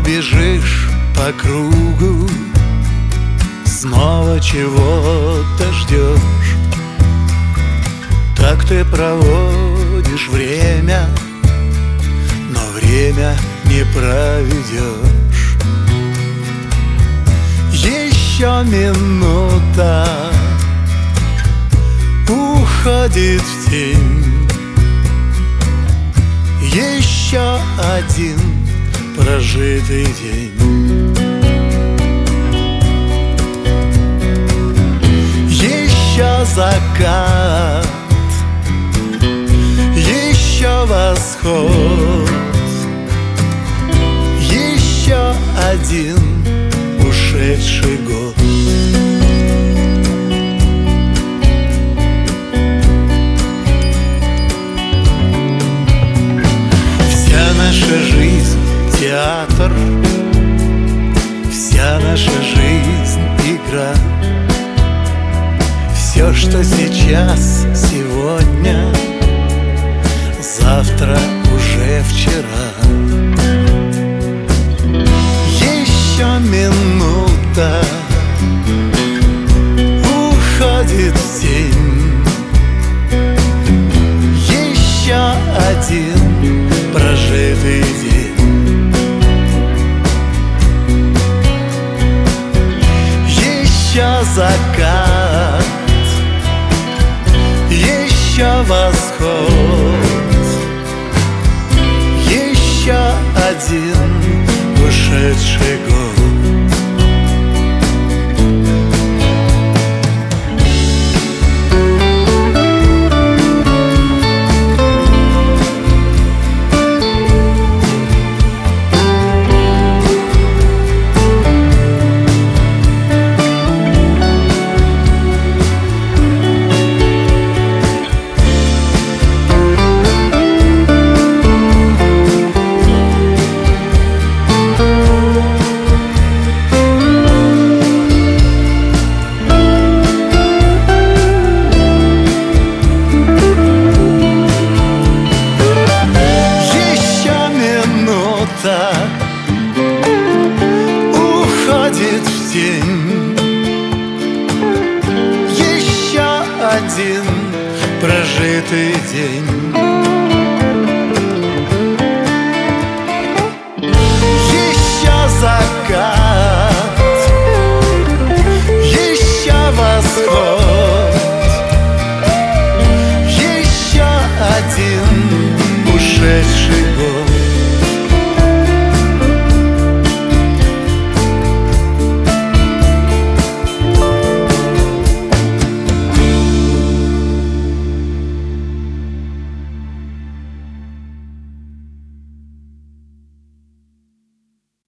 бежишь по кругу, снова чего-то ждешь. Так ты проводишь время, но время не проведешь. Еще минута уходит в тень, еще один прожитый день. Еще закат, еще восход, еще один ушедший год. Вся наша жизнь — театр, вся наша жизнь — игра. Все, что сейчас, сегодня, завтра уже вчера. Еще минута уходит в тень, еще один прожитый день. Еще закат, еще восход, еще один ушедший год. Уходит в тень, еще один прожитый день. Еще закат, еще восход, еще один ушедший год.